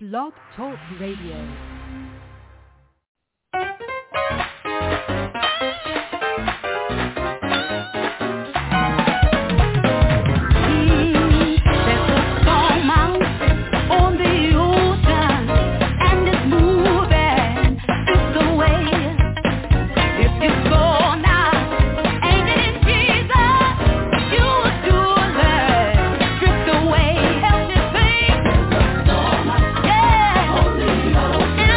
Blog Talk Radio. Yeah.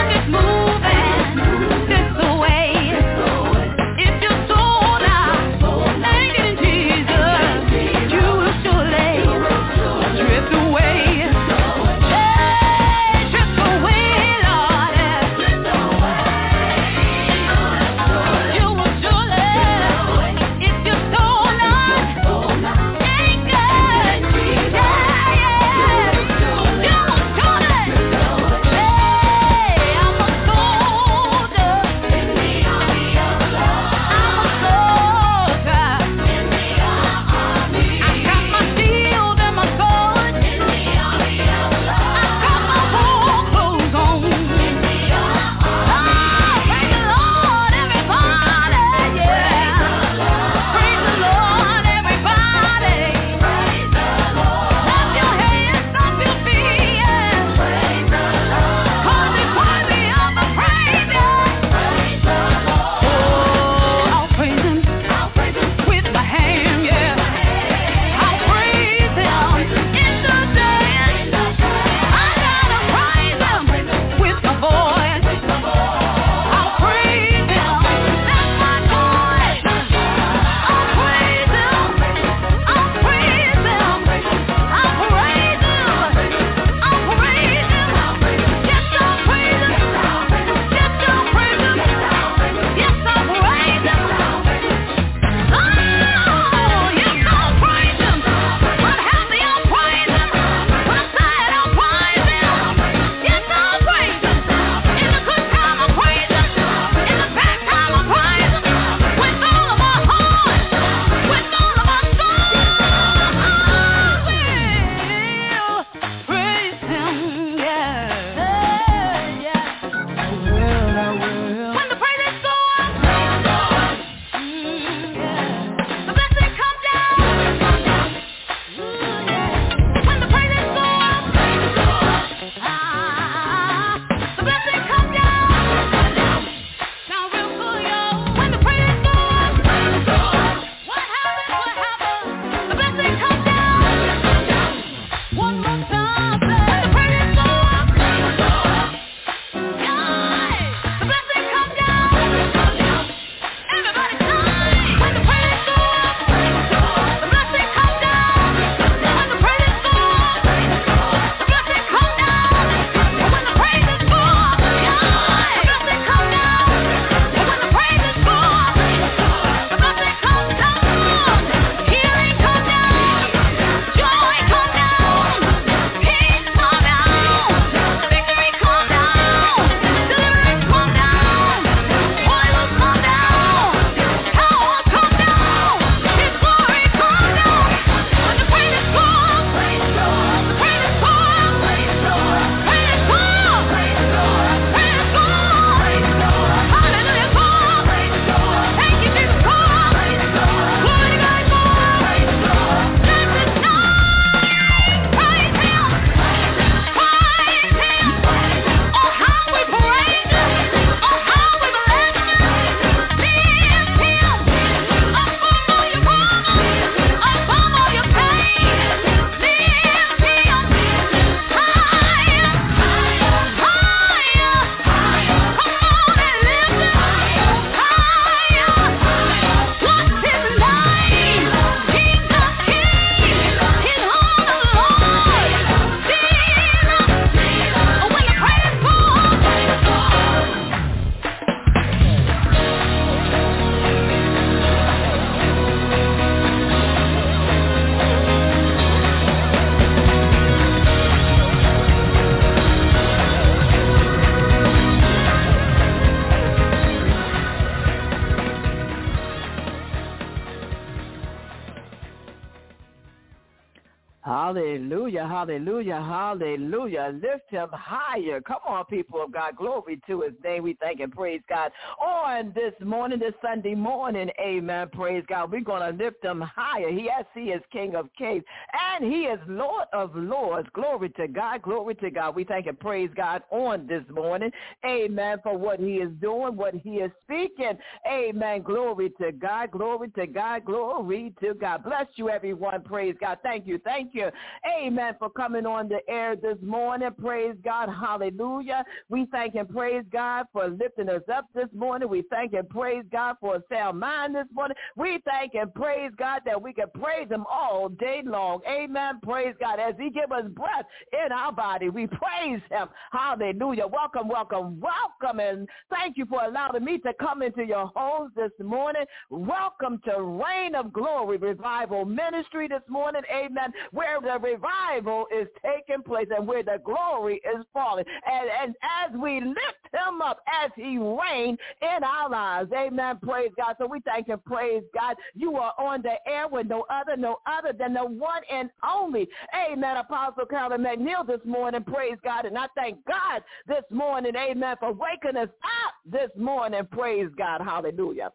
Hallelujah, hallelujah. Lift him higher. Come on, people of God. Glory to his name. We thank and praise God. On this morning, this Sunday morning, amen, praise God, we're going to lift him higher. Yes, he is King of Kings, and he is Lord of Lords. Glory to God, glory to God. We thank and praise God on this morning, amen, for what he is doing, what he is speaking. Amen, glory to God, glory to God, glory to God. Bless you, everyone. Praise God. Thank you, amen, for coming on the air this morning. Praise God. Hallelujah. We thank and praise God for lifting us up this morning. We thank and praise God for a sound mind this morning. We thank and praise God that we can praise him all day long. Amen. Praise God. As he give us breath in our body, we praise him. Hallelujah. Welcome, welcome, welcome. And thank you for allowing me to come into your homes this morning. Welcome to Reign of Glory Revival Ministry this morning. Amen. Where the revival is taking place and where the glory is falling. And as we lift him up, as he reigns in our lives. Amen. Praise God. So we thank and praise God. You are on the air with no other than the one and only. Amen. Apostle Carolyn McNeil this morning. Praise God. And I thank God this morning. Amen. For waking us up this morning. Praise God. Hallelujah.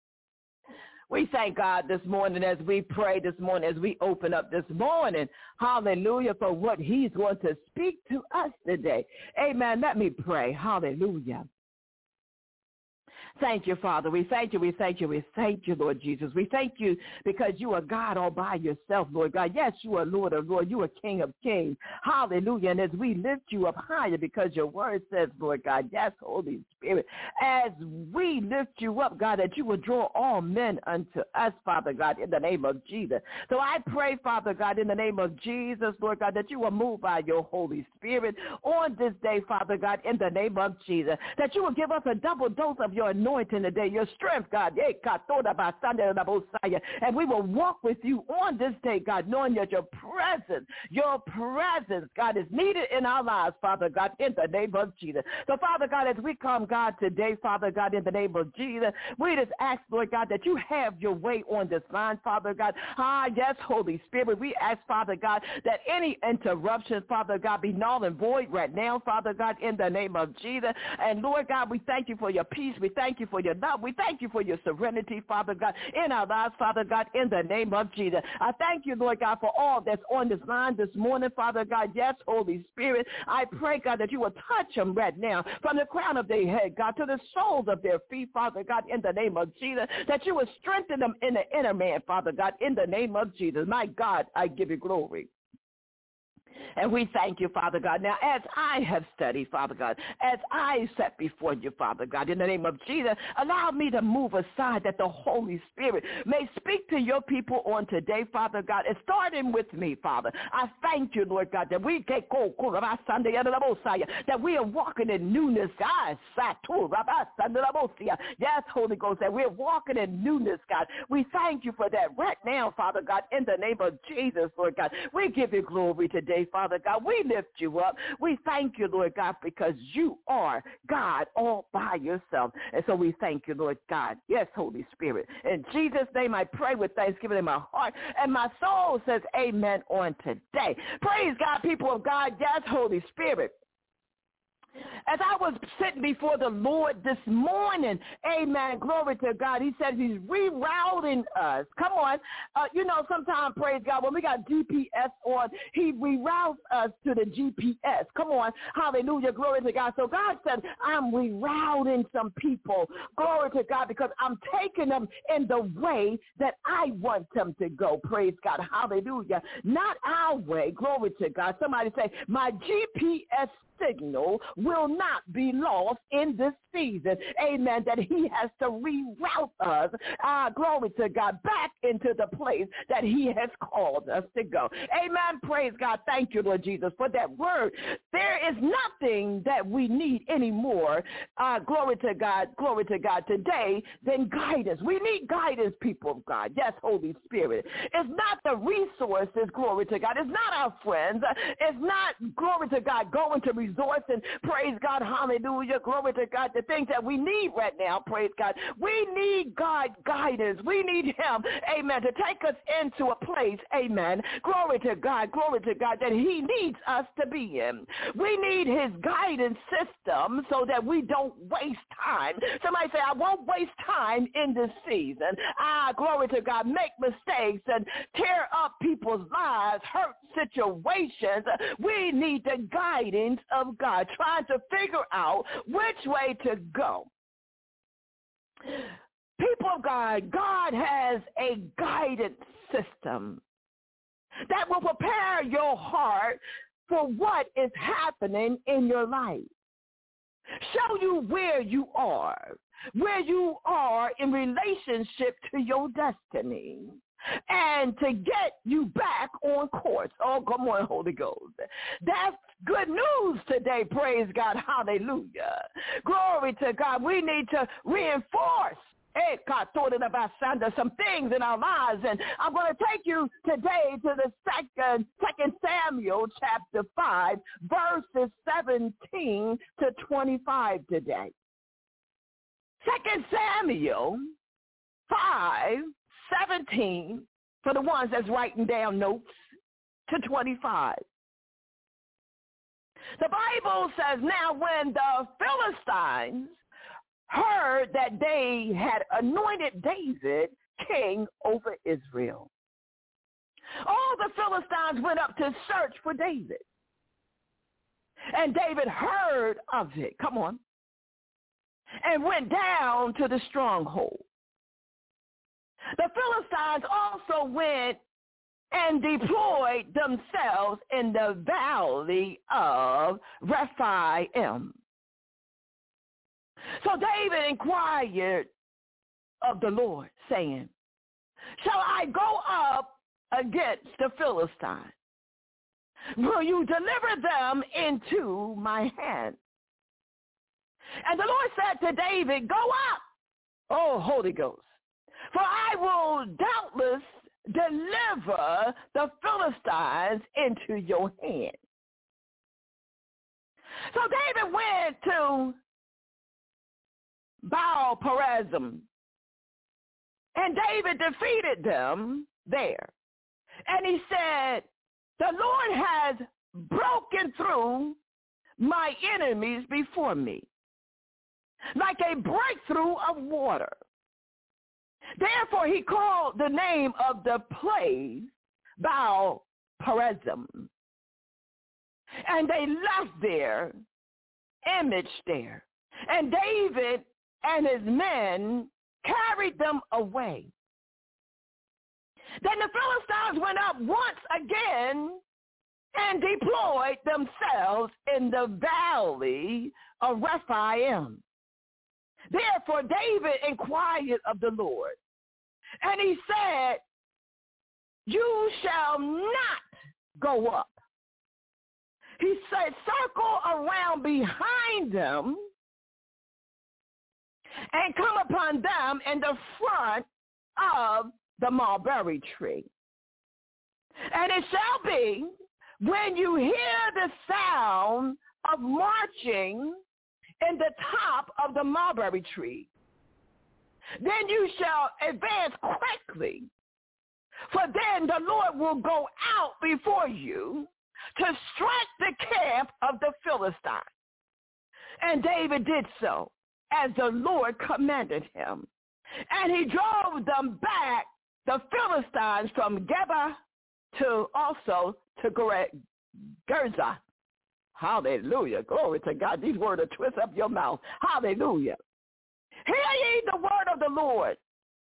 We thank God this morning as we pray this morning, as we open up this morning, hallelujah, for what he's going to speak to us today. Amen. Let me pray. Hallelujah. Thank you, Father. We thank you, we thank you, we thank you, Lord Jesus. We thank you because you are God all by yourself, Lord God. Yes, you are Lord of Lords. You are King of Kings. Hallelujah. And as we lift you up higher because your word says, Lord God, yes, Holy Spirit, as we lift you up, God, that you will draw all men unto us, Father God, in the name of Jesus. So I pray, Father God, in the name of Jesus, Lord God, that you will move by your Holy Spirit on this day, Father God, in the name of Jesus, that you will give us a double dose of your anointing today, your strength, God. And we will walk with you on this day, God, knowing that your presence, God, is needed in our lives, Father God, in the name of Jesus. So, Father God, as we come, God, today, Father God, in the name of Jesus, we just ask, Lord God, that you have your way on this line, Father God. Yes, Holy Spirit, we ask, Father God, that any interruption, Father God, be null and void right now, Father God, in the name of Jesus. And, Lord God, we thank you for your peace. We thank you for your love. We thank you for your serenity, Father God, in our lives, Father God, in the name of Jesus. I thank you, Lord God, for all that's on this line this morning, Father God. Yes, Holy Spirit, I pray, God, that you will touch them right now from the crown of their head, God, to the soles of their feet, Father God, in the name of Jesus, that you will strengthen them in the inner man, Father God, in the name of Jesus. My God, I give you glory. And we thank you, Father God. Now, as I have studied, Father God, as I sat before you, Father God, in the name of Jesus, allow me to move aside that the Holy Spirit may speak to your people on today, Father God, and starting with me, Father. I thank you, Lord God, that we that we are walking in newness, God. Yes, Holy Ghost, that we're walking in newness, God. We thank you for that right now, Father God, in the name of Jesus, Lord God. We give you glory today, Father God. We lift you up. We thank you, Lord God, because you are God all by yourself. And so we thank you, Lord God. Yes, Holy Spirit. In Jesus' name I pray with thanksgiving in my heart. And my soul says amen on today. Praise God, people of God. Yes, Holy Spirit. As I was sitting before the Lord this morning, amen, glory to God, he said he's rerouting us. Come on. Sometimes, praise God, when we got GPS on, he reroutes us to the GPS. Come on. Hallelujah. Glory to God. So God said, I'm rerouting some people. Glory to God, because I'm taking them in the way that I want them to go. Praise God. Hallelujah. Not our way. Glory to God. Somebody say, my GPS signal will not be lost in this season. Amen. That he has to reroute us, glory to God, back into the place that he has called us to go. Amen. Praise God. Thank you, Lord Jesus, for that word. There is nothing that we need anymore, glory to God, today than guidance. We need guidance, people of God. Yes, Holy Spirit. It's not the resources, glory to God. It's not our friends. It's not, glory to God, going to resource and praise God, hallelujah, glory to God, the things that we need right now, praise God. We need God guidance. We need him, amen, to take us into a place, amen, glory to God, that he needs us to be in. We need his guidance system so that we don't waste time. Somebody say, I won't waste time in this season. Glory to God, make mistakes and tear up people's lives, hurt situations. We need the guidance of God, trying to figure out which way to go. People of God, God has a guidance system that will prepare your heart for what is happening in your life. Show you where you are in relationship to your destiny, and to get you back on course. Oh, come on, Holy Ghost. That's good news today, praise God, hallelujah. Glory to God. We need to reinforce some things in our lives, and I'm going to take you today to the second Samuel chapter 5, verses 17 to 25 today. 2 Samuel 5:17 for the ones that's writing down notes to 25. The Bible says, now when the Philistines heard that they had anointed David king over Israel, all the Philistines went up to search for David. And David heard of it, come on, and went down to the stronghold. The Philistines also went and deployed themselves in the valley of Rephaim. So David inquired of the Lord, saying, shall I go up against the Philistines? Will you deliver them into my hand? And the Lord said to David, go up, oh Holy Ghost, for I will doubtless deliver the Philistines into your hand. So David went to Baal-perazim, and David defeated them there. And he said, the Lord has broken through my enemies before me, like a breakthrough of water. Therefore he called the name of the place Baal-perazim. And they left their image there. And David and his men carried them away. Then the Philistines went up once again and deployed themselves in the valley of Rephaim. Therefore David inquired of the Lord, and he said, you shall not go up. He said, circle around behind them and come upon them in the front of the mulberry tree. And it shall be, when you hear the sound of marching in the top of the mulberry tree, then you shall advance quickly, for then the Lord will go out before you to strike the camp of the Philistines. And David did so, as the Lord commanded him. And he drove them back, the Philistines, from Geba to Gezer. Hallelujah. Glory to God. These words will twist up your mouth. Hallelujah. Hear ye the word of the Lord.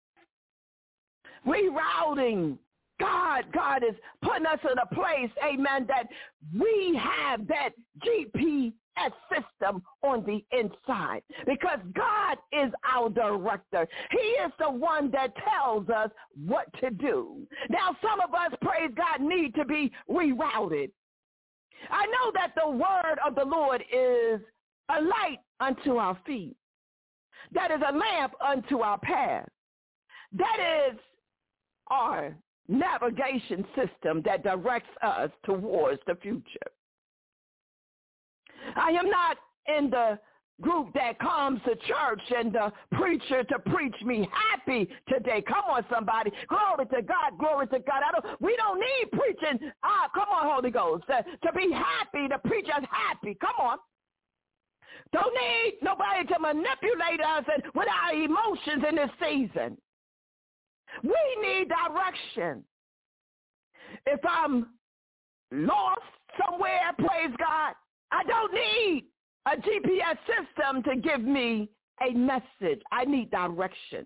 Rerouting. God is putting us in a place, amen, that we have that GPS system on the inside, because God is our director. He is the one that tells us what to do. Now, some of us, praise God, need to be rerouted. I know that the word of the Lord is a light unto our feet. That is a lamp unto our path. That is our navigation system that directs us towards the future. I am not in the group that comes to church and the preacher to preach me happy today. Come on, somebody. Glory to God. Glory to God. We don't need preaching. Come on, Holy Ghost. To be happy, to preach us happy. Come on. Don't need nobody to manipulate us and with our emotions in this season. We need direction. If I'm lost somewhere, praise God, I don't need a GPS system to give me a message. I need direction.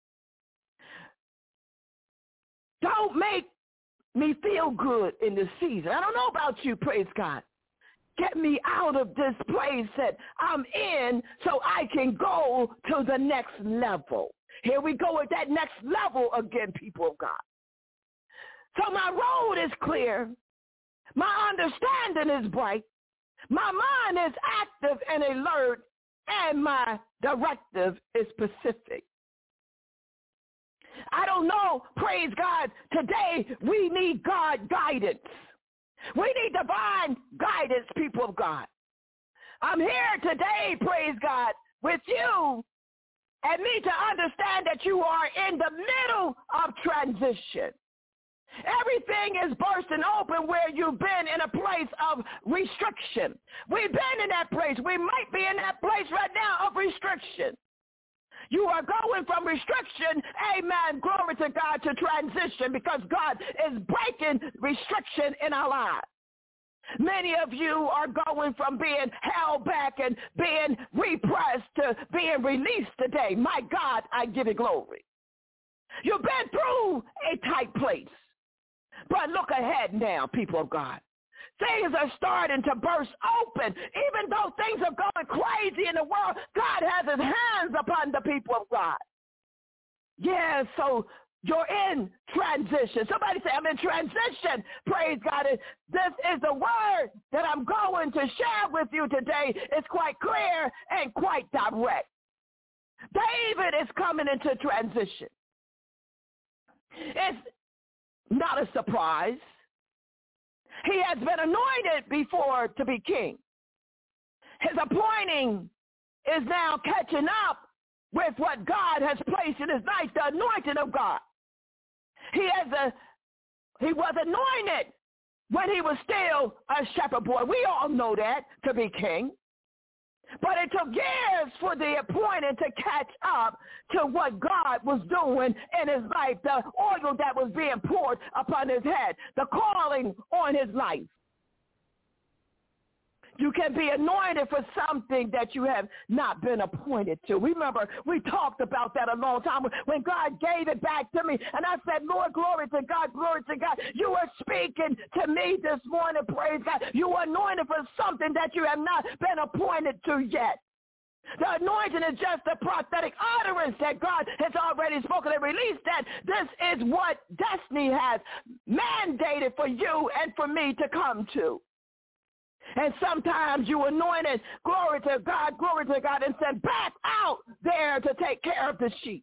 Don't make me feel good in this season. I don't know about you, praise God. Get me out of this place that I'm in so I can go to the next level. Here we go with that next level again, people of God. So my road is clear. My understanding is bright. My mind is active and alert, and my directive is specific. I don't know, praise God, today we need God guidance. We need divine guidance, people of God. I'm here today, praise God, with you and me to understand that you are in the middle of transition. Everything is bursting open where you've been in a place of restriction. We've been in that place. We might be in that place right now of restriction. You are going from restriction, amen, glory to God, to transition because God is breaking restriction in our lives. Many of you are going from being held back and being repressed to being released today. My God, I give you glory. You've been through a tight place. But look ahead now, people of God. Things are starting to burst open. Even though things are going crazy in the world, God has his hands upon the people of God. Yeah, so you're in transition. Somebody say, I'm in transition. Praise God. This is the word that I'm going to share with you today. It's quite clear and quite direct. David is coming into transition. It's not a surprise. He has been anointed before to be king. His appointing is now catching up with what God has placed in his life, the anointing of God. He was anointed when he was still a shepherd boy. We all know that, to be king. But it took years for the appointing to catch up to what God was doing in his life, the oil that was being poured upon his head, the calling on his life. You can be anointed for something that you have not been appointed to. Remember, we talked about that a long time when God gave it back to me. And I said, Lord, glory to God, glory to God. You are speaking to me this morning, praise God. You are anointed for something that you have not been appointed to yet. The anointing is just a prophetic utterance that God has already spoken and released, that this is what destiny has mandated for you and for me to come to. And sometimes you anointed, glory to God, and sent back out there to take care of the sheep.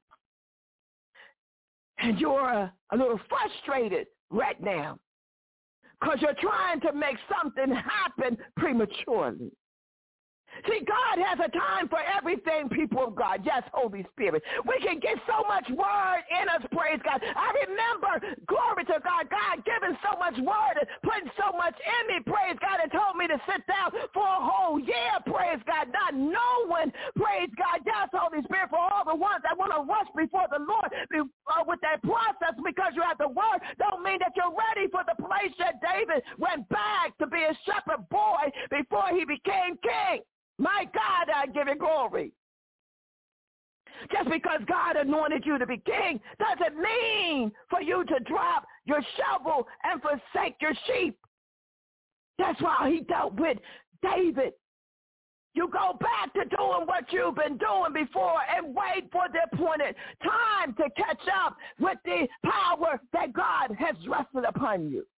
And you're a little frustrated right now because you're trying to make something happen prematurely. See, God has a time for everything, people of God. Yes, Holy Spirit. We can get so much word in us, praise God. I remember, glory to God, God giving so much word and putting so much in me, praise God, and told me to sit down for a whole year, praise God, not knowing, praise God, yes, Holy Spirit, for all the ones that want to rush before the Lord with that process because you have the word, don't mean that you're ready for the place that David went back to be a shepherd boy before he became king. My God, I give you glory. Just because God anointed you to be king doesn't mean for you to drop your shovel and forsake your sheep. That's why he dealt with David. You go back to doing what you've been doing before and wait for the appointed time to catch up with the power that God has rested upon you.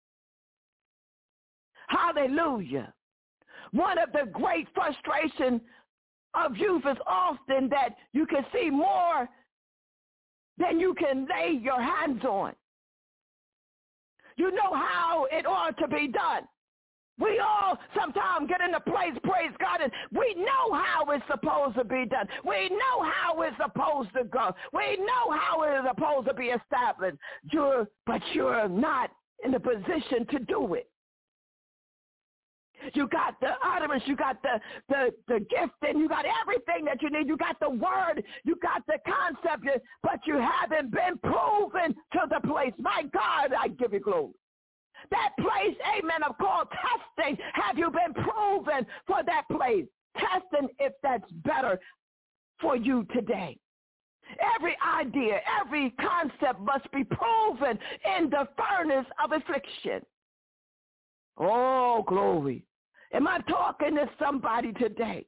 Hallelujah. One of the great frustrations of youth is often that you can see more than you can lay your hands on. You know how it ought to be done. We all sometimes get in a place, praise God, and we know how how it's supposed to be done. We know how it's supposed to go. We know how it is supposed to be established. But you're not in the position to do it. You got the utterance, you got the gifting, you got everything that you need. You got the word, you got the concept, but you haven't been proven to the place. My God, I give you glory. That place, amen, of called testing. Have you been proven for that place? Testing if that's better for you today. Every idea, every concept must be proven in the furnace of affliction. Oh, glory. Am I talking to somebody today?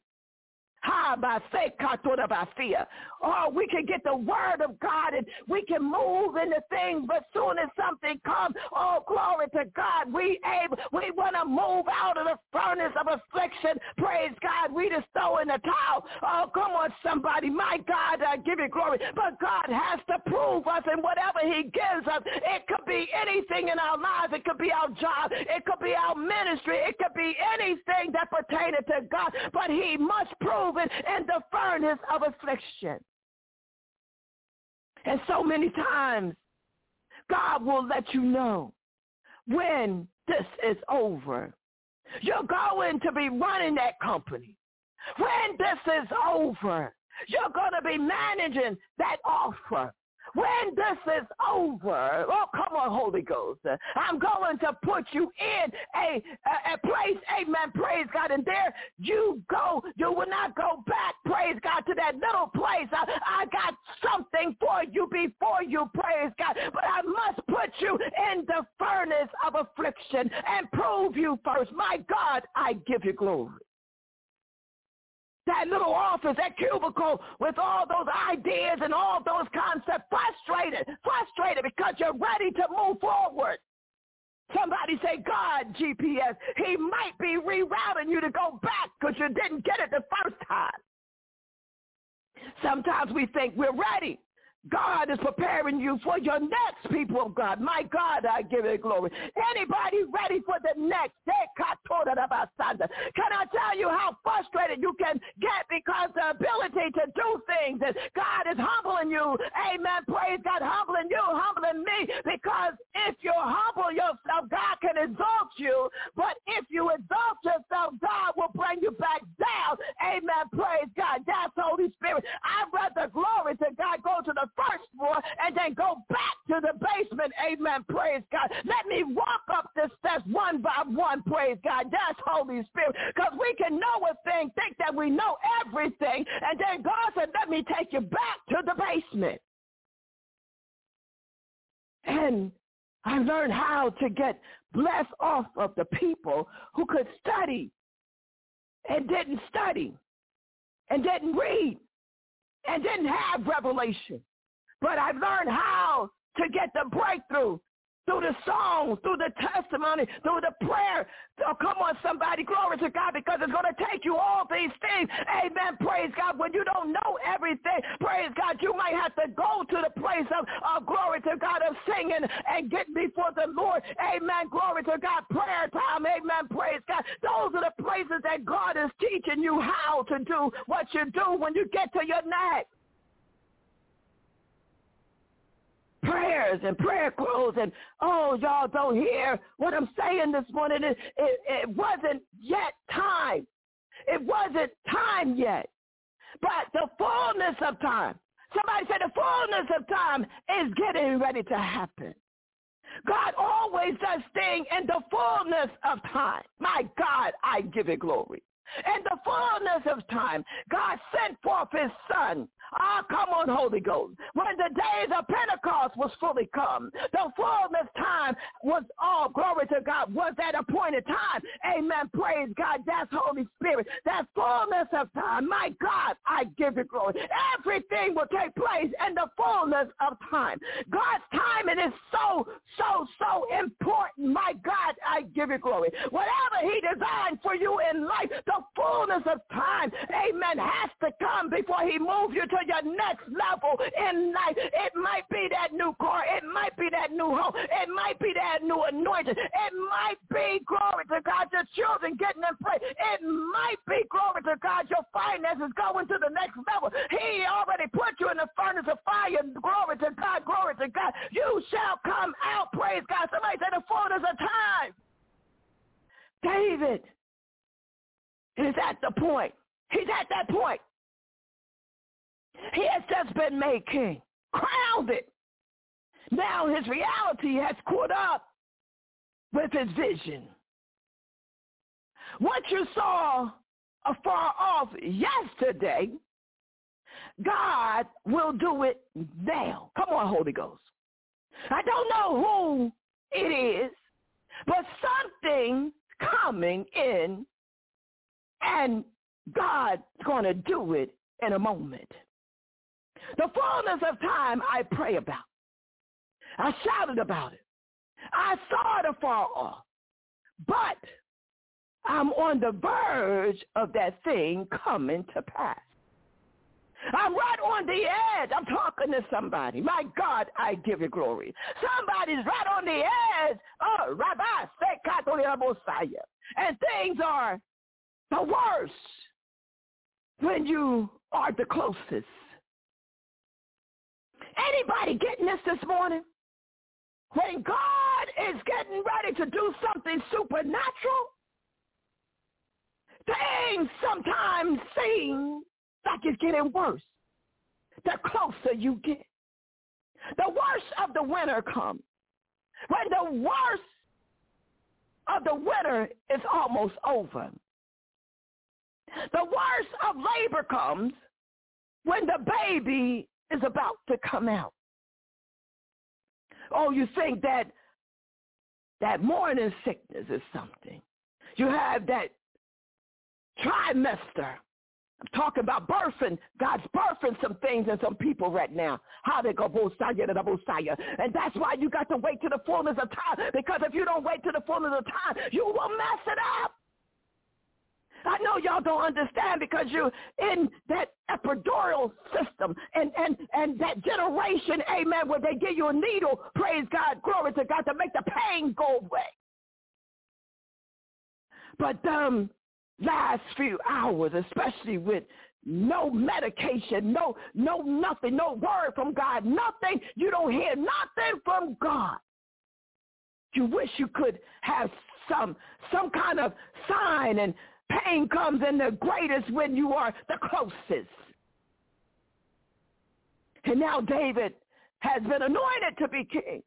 Oh, we can get the word of God and we can move into things, but soon as something comes, oh, glory to God, we want to move out of the furnace of affliction. Praise God. We just throw in the towel. Oh, come on, somebody. My God, I give you glory. But God has to prove us, and whatever he gives us, it could be anything in our lives. It could be our job. It could be our ministry. It could be anything that pertains to God, but he must prove it in the furnace of affliction. And so many times, God will let you know when this is over. You're going to be running that company. When this is over, you're going to be managing that offer. When this is over, oh, come on, Holy Ghost, I'm going to put you in a place, amen, praise God, and there you go. You will not go back, praise God, to that little place. I got something for you before you, praise God, but I must put you in the furnace of affliction and prove you first. My God, I give you glory. That little office, that cubicle with all those ideas and all those concepts, frustrated because you're ready to move forward. Somebody say, God, GPS, he might be rerouting you to go back because you didn't get it the first time. Sometimes we think we're ready. God is preparing you for your next, people of God. My God, I give it glory. Anybody ready for the next? Can I tell you how frustrated you can get because the ability to do things, and God is humbling you. Amen. Praise God, humbling you, humbling me, because if you humble yourself, God can exalt you. But if you exalt yourself, God will bring you back down. Amen. Praise God. That's Holy Spirit. I'd rather, glory to God, go to the first floor and then go back to the basement. Amen. Praise God. Let me walk up the steps one by one. Praise God. That's Holy Spirit. Because we can know a thing, think that we know everything, and then God said, let me take you back to the basement. And I learned how to get blessed off of the people who could study and didn't study and didn't read and didn't have revelation. But I've learned how to get the breakthrough through the songs, through the testimony, through the prayer. Oh, come on, somebody, glory to God, because it's going to take you all these things. Amen, praise God. When you don't know everything, praise God, you might have to go to the place of glory to God, of singing and getting before the Lord. Amen, glory to God, prayer time. Amen, praise God. Those are the places that God is teaching you how to do what you do when you get to your next. Prayers and prayer clothes, and oh, y'all don't hear what I'm saying this morning. It wasn't yet time. It wasn't time yet. But the fullness of time, somebody said the fullness of time is getting ready to happen. God always does things in the fullness of time. My God, I give it glory. In the fullness of time, God sent forth his son. Come on, Holy Ghost. When the days of Pentecost was fully come, the fullness time was all, glory to God, was that appointed time. Amen. Praise God. That's Holy Spirit. That fullness of time. My God, I give you glory. Everything will take place in the fullness of time. God's timing is so important. My God, I give you glory. Whatever he designed for you in life, the the fullness of time, amen, has to come before he moves you to your next level in life. It might be that new car. It might be that new home. It might be that new anointing. It might be, glory to God, your children getting in prayer. It might be, glory to God, your finances going to the next level. He already put you in the furnace of fire. Glory to God, glory to God. You shall come out, praise God. Somebody say the fullness of time. David is at the point. He's at that point. He has just been made king, crowned it. Now his reality has caught up with his vision. What you saw afar off yesterday, God will do it now. Come on, Holy Ghost. I don't know who it is, but something coming in, and God's going to do it in a moment. The fullness of time I pray about. I shouted about it. I saw it afar off. But I'm on the verge of that thing coming to pass. I'm right on the edge. I'm talking to somebody. My God, I give you glory. Somebody's right on the edge. Oh, Rabbi, and things are the worst when you are the closest. Anybody getting this morning? When God is getting ready to do something supernatural, things sometimes seem like it's getting worse the closer you get. The worst of the winter comes. When the worst of the winter is almost over. The worst of labor comes when the baby is about to come out. Oh, you think that morning sickness is something. You have that trimester. I'm talking about birthing. God's birthing some things in some people right now. How they go, and that's why you got to wait to the fullness of time. Because if you don't wait to the fullness of time, you will mess it up. I know y'all don't understand because you're in that epidural system and that generation, amen, where they give you a needle, praise God, glory to God, to make the pain go away. But last few hours, especially with no medication, no nothing, no word from God, nothing, you don't hear nothing from God. You wish you could have some kind of sign, and pain comes in the greatest when you are the closest. And now David has been anointed to be king.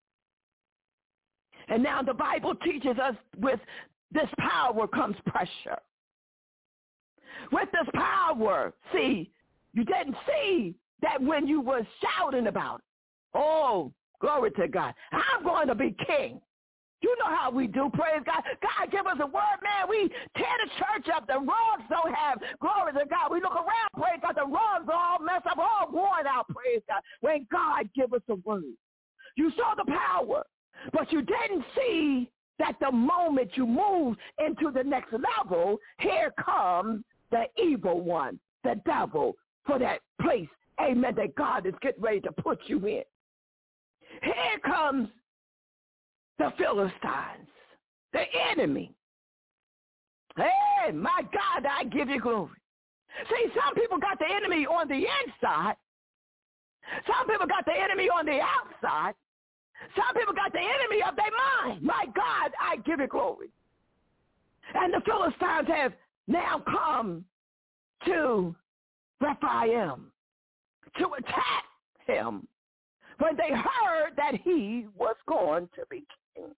And now the Bible teaches us with this power comes pressure. With this power, see, you didn't see that when you were shouting about it. Oh, glory to God. I'm going to be king. You know how we do, praise God. God give us a word, man. We tear the church up. The rugs don't have, glory to God. We look around, praise God. The rugs are all messed up, all worn out, praise God. When God give us a word. You saw the power, but you didn't see that the moment you move into the next level, here comes the evil one, the devil, for that place, amen, that God is getting ready to put you in. Here comes the Philistines, the enemy. Hey, my God, I give you glory. See, some people got the enemy on the inside. Some people got the enemy on the outside. Some people got the enemy of their mind. My God, I give you glory. And the Philistines have now come to Rephaim to attack him when they heard that he was going to be king.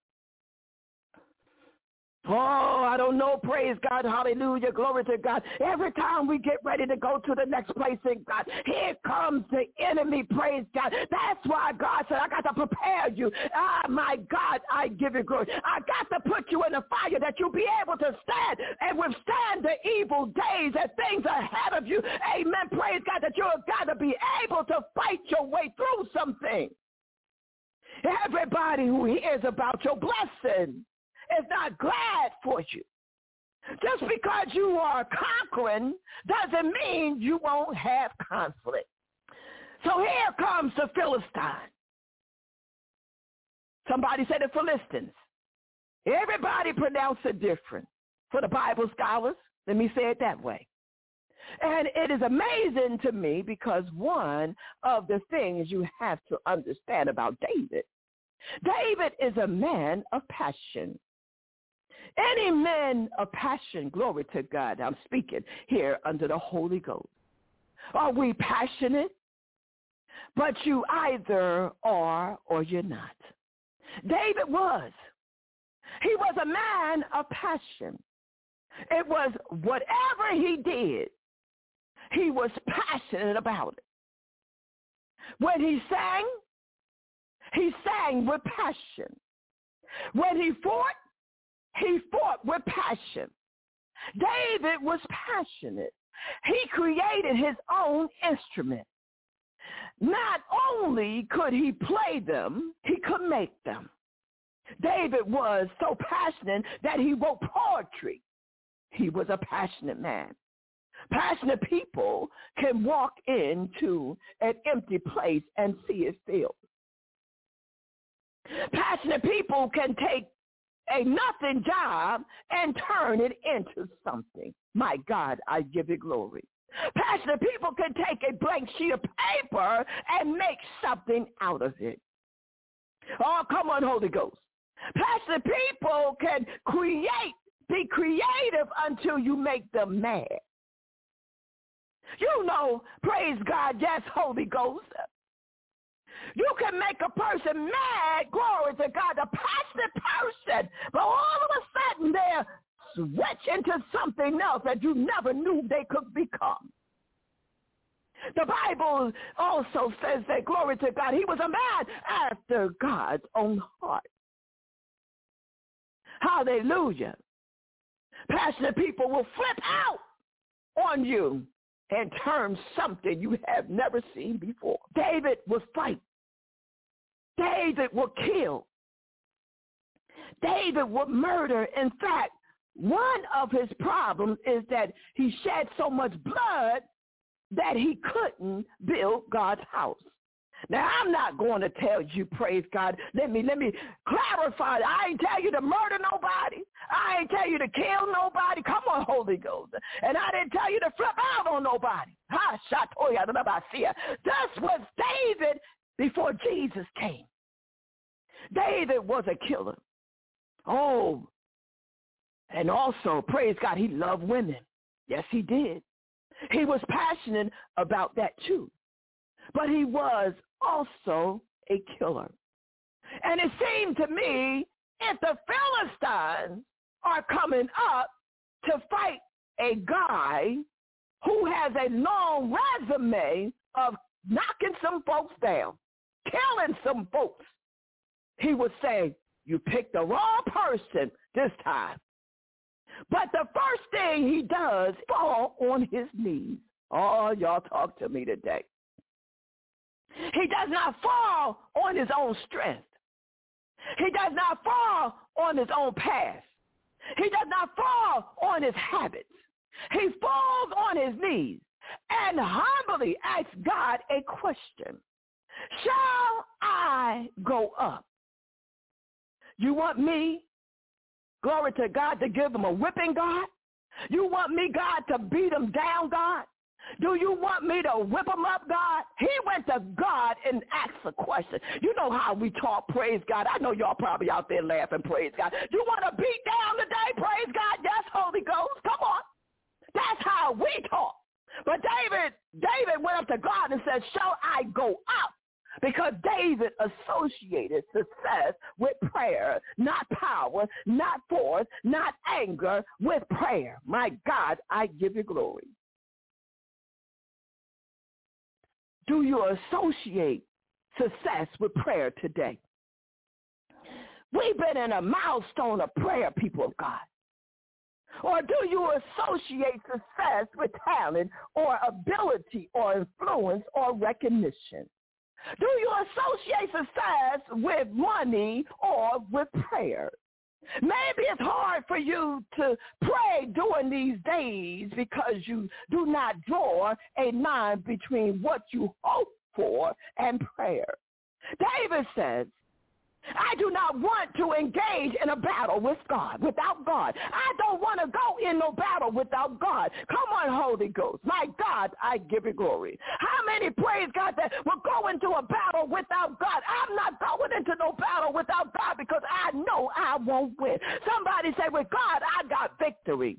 Oh, I don't know, praise God, hallelujah, glory to God. Every time we get ready to go to the next place in God, here comes the enemy, praise God. That's why God said, I got to prepare you. Ah, my God, I give you glory. I got to put you in the fire that you'll be able to stand and withstand the evil days and things ahead of you. Amen, praise God, that you've got to be able to fight your way through something. Everybody who hears about your blessing is not glad for you. Just because you are conquering doesn't mean you won't have conflict. So here comes the Philistine. Somebody said the Philistines. Everybody pronounce it different. For the Bible scholars, let me say it that way. And it is amazing to me because one of the things you have to understand about David, David is a man of passion. Any man of passion, glory to God, I'm speaking here under the Holy Ghost. Are we passionate? But you either are or you're not. David was. He was a man of passion. It was whatever he did, he was passionate about it. When he sang with passion. When he fought with passion. David was passionate. He created his own instrument. Not only could he play them, he could make them. David was so passionate that he wrote poetry. He was a passionate man. Passionate people can walk into an empty place and see it filled. Passionate people can take a nothing job and turn it into something. My God, I give you glory. Passionate people can take a blank sheet of paper and make something out of it. Oh, come on, Holy Ghost. Passionate people can be creative until you make them mad. You know, praise God, yes, Holy Ghost. You can make a person mad, glory to God, a passionate person, but all of a sudden they're switch into something else that you never knew they could become. The Bible also says that, glory to God, he was a man after God's own heart. Hallelujah. Passionate people will flip out on you and turn something you have never seen before. David will fight. David will kill. David will murder. In fact, one of his problems is that he shed so much blood that he couldn't build God's house. Now, I'm not going to tell you, praise God. Let me clarify. I ain't tell you to murder nobody. I ain't tell you to kill nobody. Come on, Holy Ghost. And I didn't tell you to flip out on nobody. This was David before Jesus came. David was a killer. Oh, and also, praise God, he loved women. Yes, he did. He was passionate about that too. But he was also a killer. And it seemed to me if the Philistines are coming up to fight a guy who has a long resume of knocking some folks down, killing some folks, he would say, you picked the wrong person this time. But the first thing he does, fall on his knees. Oh, y'all talk to me today. He does not fall on his own strength. He does not fall on his own past. He does not fall on his habits. He falls on his knees and humbly asks God a question. Shall I go up? You want me, glory to God, to give him a whipping, God? You want me, God, to beat him down, God? Do you want me to whip him up, God? He went to God and asked a question. You know how we talk, praise God. I know y'all probably out there laughing, praise God. You want to beat down today, praise God? Yes, Holy Ghost, come on. That's how we talk. But David went up to God and said, shall I go up? Because David associated success with prayer, not power, not force, not anger, with prayer. My God, I give you glory. Do you associate success with prayer today? We've been in a milestone of prayer, people of God. Or do you associate success with talent or ability or influence or recognition? Do you associate success with money or with prayer? Maybe it's hard for you to pray during these days because you do not draw a line between what you hope for and prayer. David says, I do not want to engage in a battle with God, without God. I don't want to go in no battle without God. Come on, Holy Ghost. My God, I give you glory. How many, praise God, that will go into a battle without God? I'm not going into no battle without God because I know I won't win. Somebody say, with God, I got victory.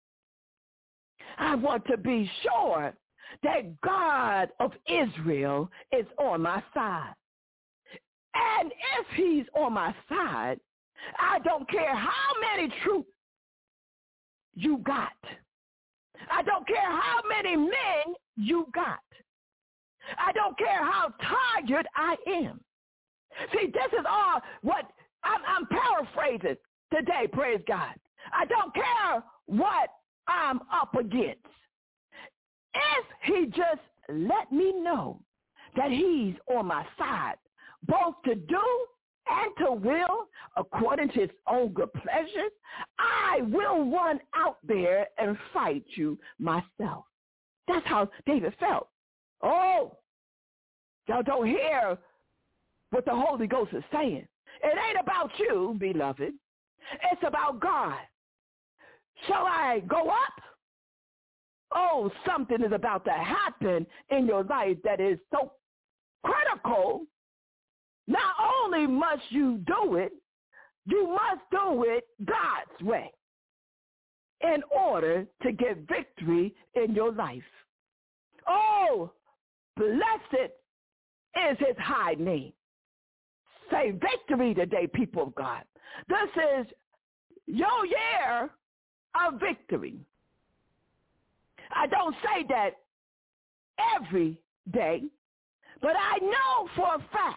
I want to be sure that God of Israel is on my side. And if he's on my side, I don't care how many troops you got. I don't care how many men you got. I don't care how tired I am. See, this is all what I'm paraphrasing today, praise God. I don't care what I'm up against. If he just let me know that he's on my side, both to do and to will, according to his own good pleasures, I will run out there and fight you myself. That's how David felt. Oh, y'all don't hear what the Holy Ghost is saying. It ain't about you, beloved. It's about God. Shall I go up? Oh, something is about to happen in your life that is so critical. Not only must you do it, you must do it God's way in order to get victory in your life. Oh, blessed is his high name. Say victory today, people of God. This is your year of victory. I don't say that every day, but I know for a fact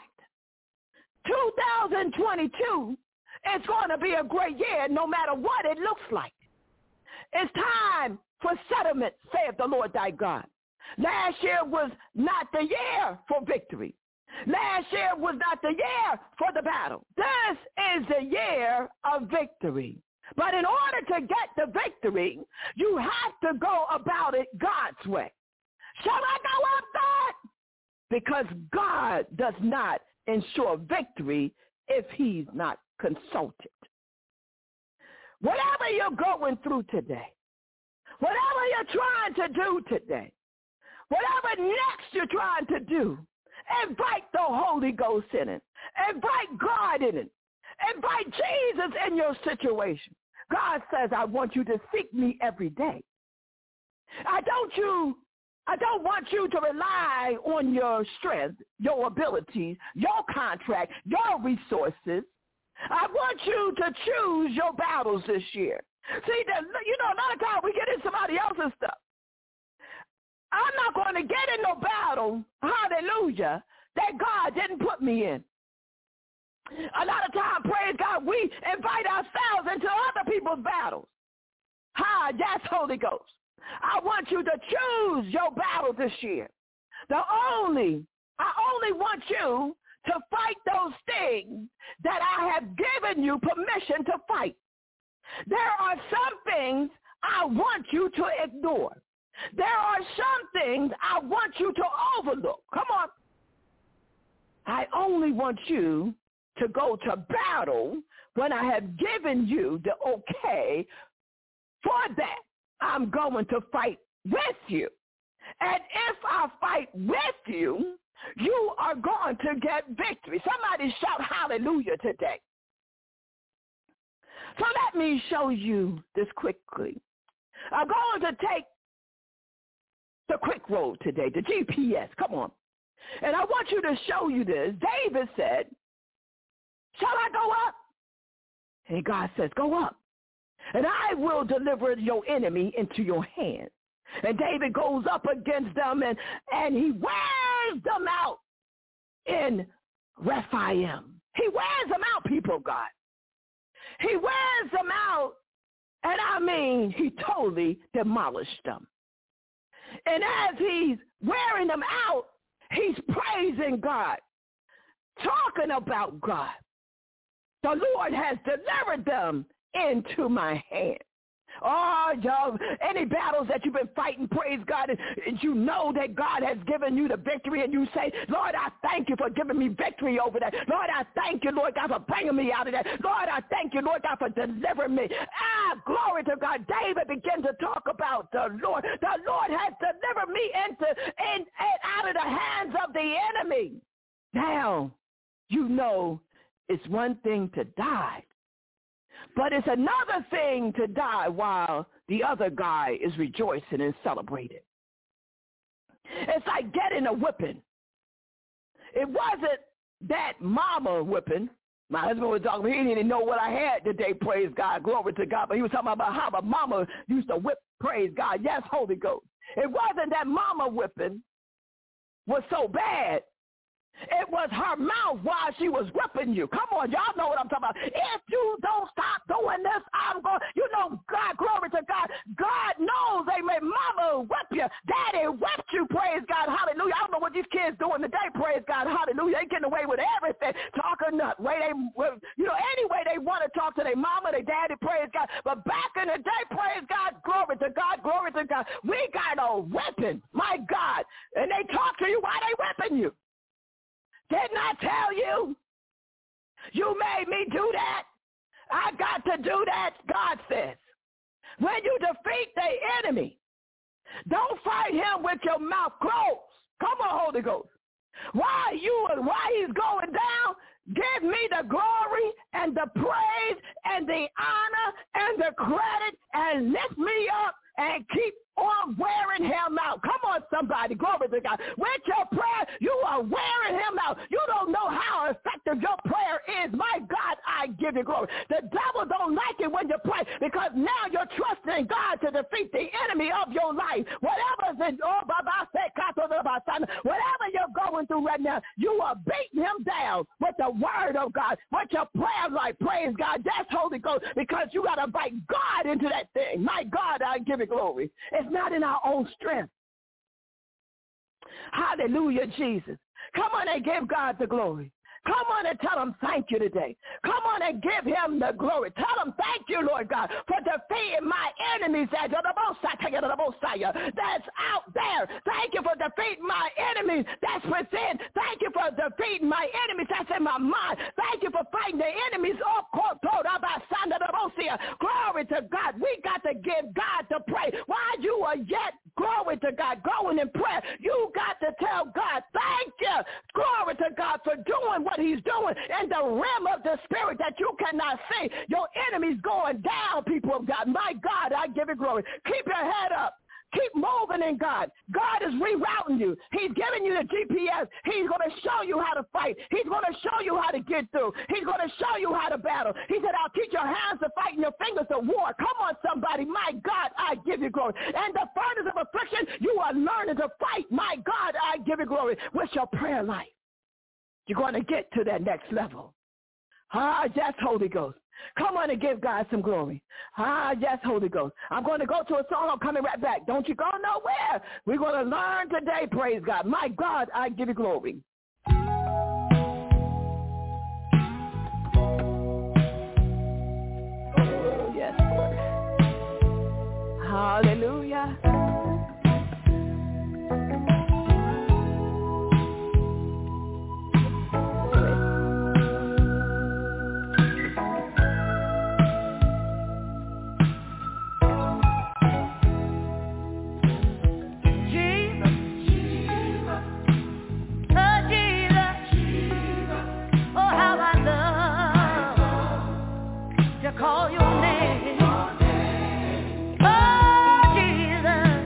2022 is going to be a great year no matter what it looks like. It's time for settlement, saith the Lord thy God. Last year was not the year for victory. Last year was not the year for the battle. This is the year of victory. But in order to get the victory, you have to go about it God's way. Shall I go up, God? Because God does not ensure victory if he's not consulted. Whatever you're going through today, whatever you're trying to do today, whatever next you're trying to do, invite the Holy Ghost in it. Invite God in it. Invite Jesus in your situation. God says, I want you to seek me every day. I don't want you to rely on your strength, your abilities, your contract, your resources. I want you to choose your battles this year. See, a lot of times we get in somebody else's stuff. I'm not going to get in no battle, hallelujah, that God didn't put me in. A lot of times, praise God, we invite ourselves into other people's battles. That's Holy Ghost. I want you to choose your battle this year. I only want you to fight those things that I have given you permission to fight. There are some things I want you to ignore. There are some things I want you to overlook. Come on. I only want you to go to battle when I have given you the okay for that. I'm going to fight with you. And if I fight with you, you are going to get victory. Somebody shout hallelujah today. So let me show you this quickly. I'm going to take the quick road today, the GPS. Come on. And I want you to show you this. David said, shall I go up? And God says, go up. And I will deliver your enemy into your hand. And David goes up against them, and he wears them out in Rephaim. He wears them out, people of God. He wears them out, and I mean, he totally demolished them. And as he's wearing them out, he's praising God, talking about God. The Lord has delivered them into my hand. Oh, y'all, any battles that you've been fighting, praise God, and you know that God has given you the victory, and you say, Lord, I thank you for giving me victory over that. Lord, I thank you, Lord God, for bringing me out of that. Lord, I thank you, Lord God, for delivering me. Glory to God. David began to talk about the Lord. The Lord has delivered me out of the hands of the enemy. Now, you know it's one thing to die, but it's another thing to die while the other guy is rejoicing and celebrating. It's like getting a whipping. It wasn't that mama whipping. My husband was talking, he didn't even know what I had today, praise God, glory to God. But he was talking about how my mama used to whip, praise God. Yes, Holy Ghost. It wasn't that mama whipping was so bad. It was her mouth while she was whipping you. Come on, y'all know what I'm talking about. If you don't stop doing this, I'm going, God, glory to God. God knows, amen. Mama whip you. Daddy whipped you, praise God, hallelujah. I don't know what these kids doing today, praise God, hallelujah. They getting away with everything. Talking any way they want to talk to their mama, their daddy, praise God. But back in the day, praise God, glory to God, glory to God. We got a whipping, my God. And they talk to you while they whipping you. Didn't I tell you? You made me do that. I got to do that, God says. When you defeat the enemy, don't fight him with your mouth closed. Come on, Holy Ghost. While he's going down, give me the glory and the praise and the honor and the credit and lift me up and keep on wearing him out. Come on, somebody. Glory to God. With your prayer, you are wearing him out. You don't know how effective your prayer is. My God, I give you glory. The devil don't like it when you pray because now you're trusting God to defeat the enemy of your life. Whatever you're going through right now, you are beating him down with the word of God, with your prayer life. Praise God. That's Holy Ghost because you got to invite God into that thing. My God, I give you glory. It's not in our own strength. Hallelujah, Jesus. Come on and give God the glory. Come on and tell him thank you today. Come on and give him the glory. Tell him thank you, Lord God, for defeating my enemies that's out there. Thank you for defeating my enemies that's within. Thank you for defeating my enemies that's in my mind. Thank you for fighting the enemies. Glory to God. We got to give God the praise. While you are yet, glory to God, going in prayer, you got to tell God, thank you. Glory to God for doing what he's doing in the realm of the spirit that you cannot see. Your enemy's going down, people of God. My God, I give you glory. Keep your head up. Keep moving in God. God is rerouting you. He's giving you the GPS. He's going to show you how to fight. He's going to show you how to get through. He's going to show you how to battle. He said, I'll teach your hands to fight and your fingers to war. Come on, somebody. My God, I give you glory. And the furnace of affliction, you are learning to fight. My God, I give you glory. With your prayer life, you're going to get to that next level. Yes, Holy Ghost. Come on and give God some glory. Yes, Holy Ghost. I'm going to go to a song. I'm coming right back. Don't you go nowhere. We're going to learn today, praise God. My God, I give you glory. Oh, yes, Lord. Hallelujah. Call your name. Oh, Jesus.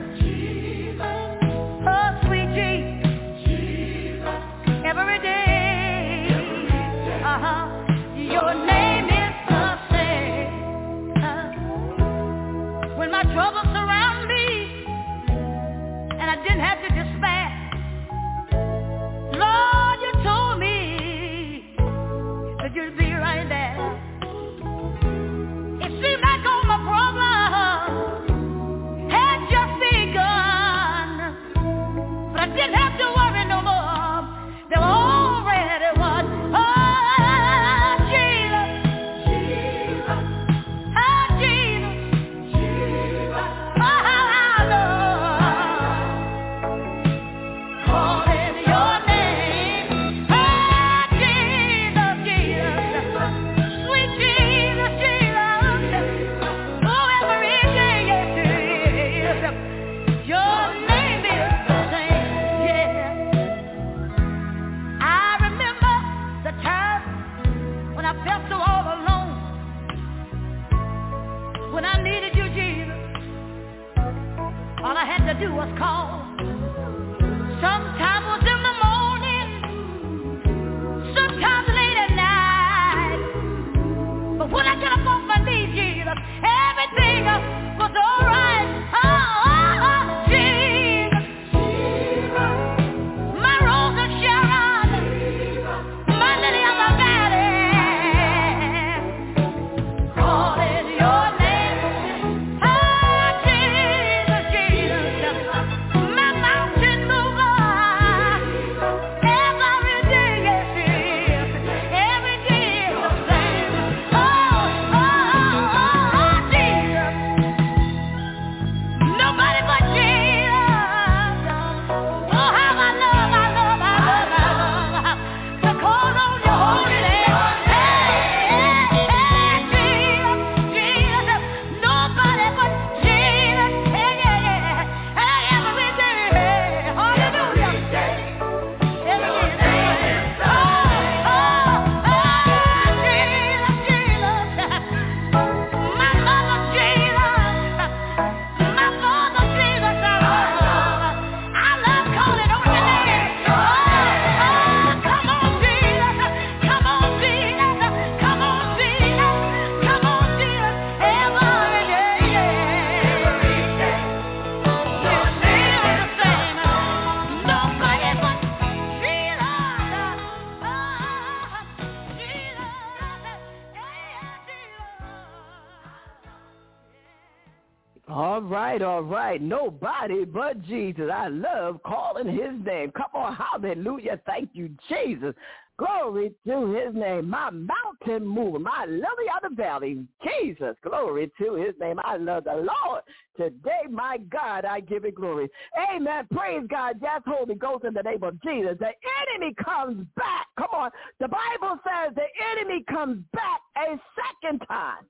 All right. Nobody but Jesus. I love calling his name. Come on. Hallelujah. Thank you, Jesus. Glory to his name. My mountain mover, my lily of the valley. Jesus. Glory to his name. I love the Lord. Today, my God, I give it glory. Amen. Praise God. Yes, Holy Ghost, in the name of Jesus. The enemy comes back. Come on. The Bible says the enemy comes back a second time.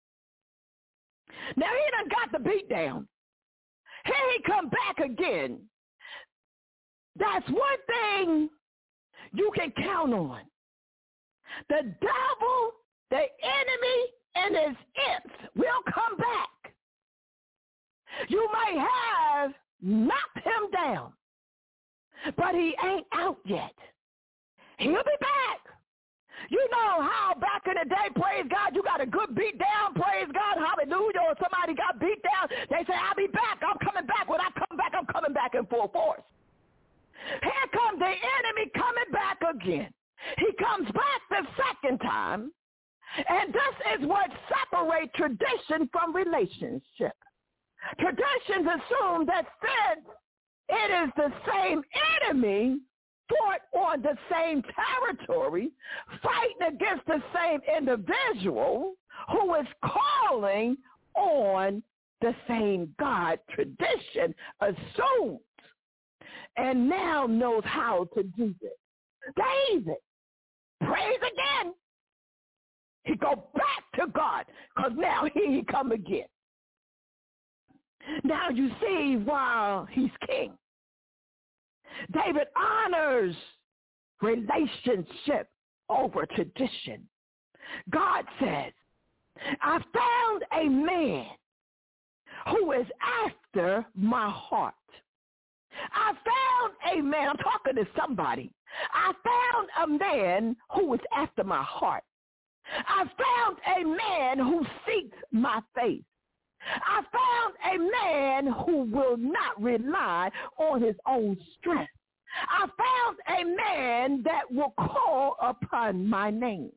Now, he done got the beat down. Here he come back again. That's one thing you can count on. The devil, the enemy, and his imps will come back. You might have knocked him down, but he ain't out yet. He'll be back. You know how back in the day, praise God, you got a good beat down, praise God, hallelujah, or somebody got beat down. They say, I'll be back. I'm coming back. When I come back, I'm coming back in full force. Here comes the enemy coming back again. He comes back the second time, and this is what separates tradition from relationship. Traditions assume that since it is the same enemy fought on the same territory, fighting against the same individual who is calling on the same God, tradition assumes and now knows how to do this. David, praise again. He go back to God because now he come again. Now you see, while he's king, David honors relationship over tradition. God says, I found a man who is after my heart. I found a man, I'm talking to somebody. I found a man who is after my heart. I found a man who seeks my face. I found a man who will not rely on his own strength. I found a man that will call upon my name.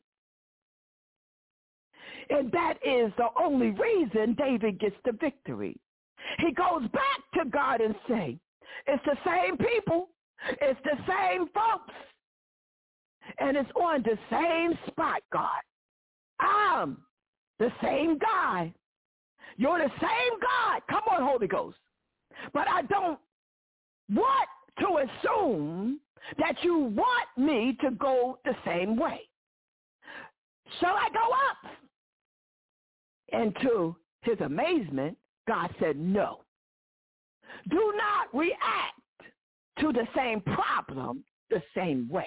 And that is the only reason David gets the victory. He goes back to God and say, it's the same people, it's the same folks, and it's on the same spot, God. I'm the same guy. You're the same God. Come on, Holy Ghost. But I don't want to assume that you want me to go the same way. Shall I go up? And to his amazement, God said, no. Do not react to the same problem the same way.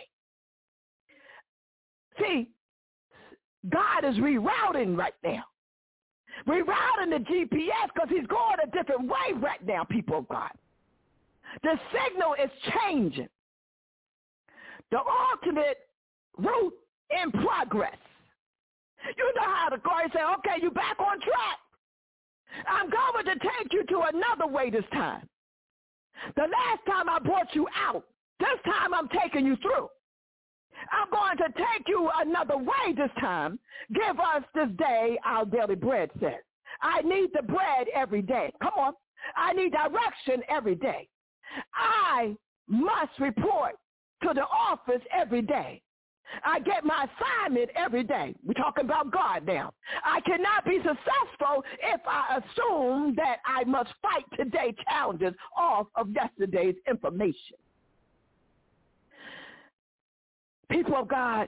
See, God is rerouting right now. Rerouting the GPS because he's going a different way right now, people of God. The signal is changing. The alternate route in progress. You know how the car say, okay, you back on track. I'm going to take you to another way this time. The last time I brought you out, this time I'm taking you through. I'm going to take you another way this time. Give us this day our daily bread, says. I need the bread every day. Come on. I need direction every day. I must report to the office every day. I get my assignment every day. We're talking about God now. I cannot be successful if I assume that I must fight today's challenges off of yesterday's information. People of God,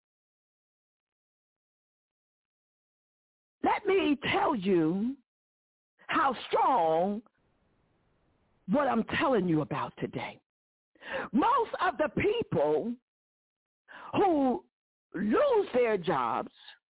let me tell you how strong what I'm telling you about today. Most of the people who lose their jobs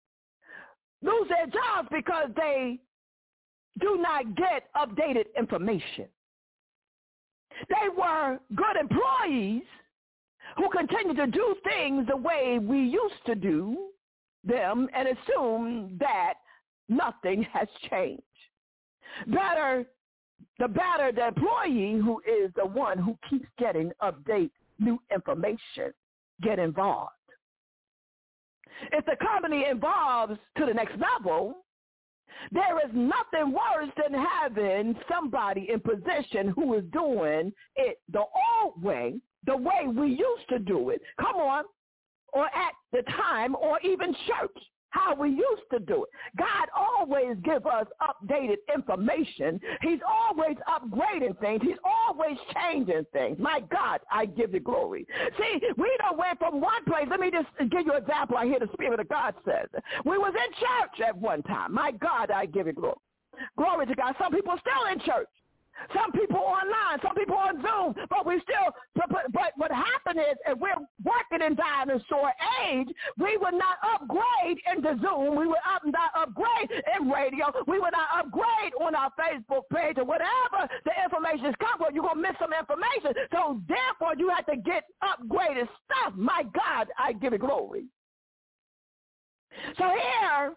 because they do not get updated information. They were good employees who continue to do things the way we used to do them and assume that nothing has changed. The employee who is the one who keeps getting update new information, get involved. If the company evolves to the next level, There is nothing worse than having somebody in position who is doing it the old way, the way we used to do it. Come on. Or at the time, or even church, how we used to do it. God always gives us updated information. He's always upgrading things. He's always changing things. My God, I give you glory. See, we don't went from one place. Let me just give you an example. I hear the Spirit of God says. We was in church at one time. My God, I give you glory. Glory to God. Some people are still in church. Some people online, some people on Zoom, but what happened is, if we're working in dinosaur age, we would not upgrade into Zoom. We would not upgrade in radio. We would not upgrade on our Facebook page or whatever the information is coming from. You're going to miss some information. So therefore, you have to get upgraded stuff. My God, I give it glory. So here,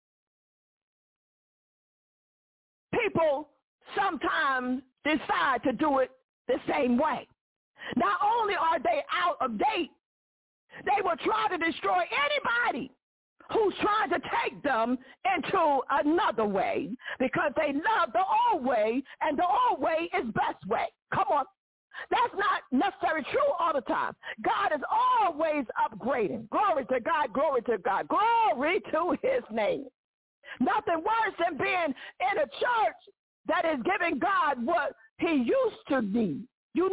people sometimes decide to do it the same way. Not only are they out of date, they will try to destroy anybody who's trying to take them into another way because they love the old way, and the old way is best way. Come on. That's not necessarily true all the time. God is always upgrading. Glory to God, glory to God, glory to his name. Nothing worse than being in a church that is giving God what he used to need. You